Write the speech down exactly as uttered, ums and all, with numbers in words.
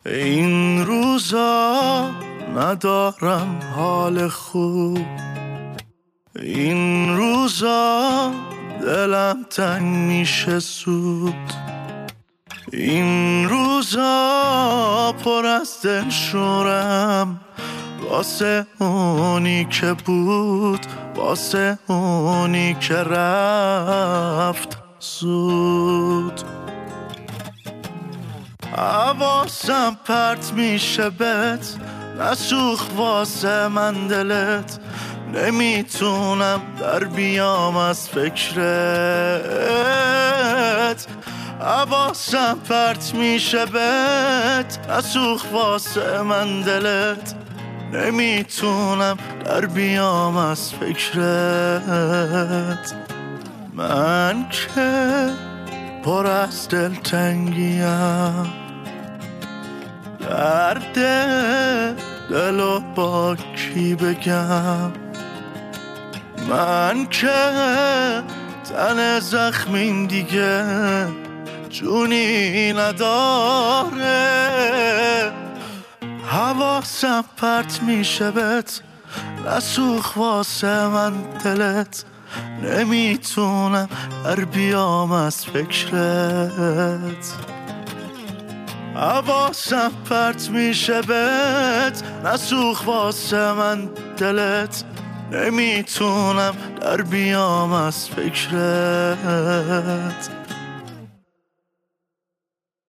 این روزا ندارم حال خوب، این روزا دلم تنگ میشه زود، این روزا پر از دلشورم واسه اونی که بود، واسه اونی که رفت زود. حواسم پرت میشه بهت، نسوخ واسه من دلت، نمیتونم در بیام از فکرت. حواسم پرت میشه بهت، نسوخ واسه من دلت، نمیتونم در بیام از فکرت. من که پر از دلتنگیم، درد دلو با کی بگم؟ من که تن زخمیم دیگه جونی نداره. حواسم پرت میشه بهت، نسوخ واسه من دلت، نمیتونم در بیام از فکرت. حواسم پرت میشه بهت، نسوخ واسه من دلت، نمیتونم در بیام از فکرت.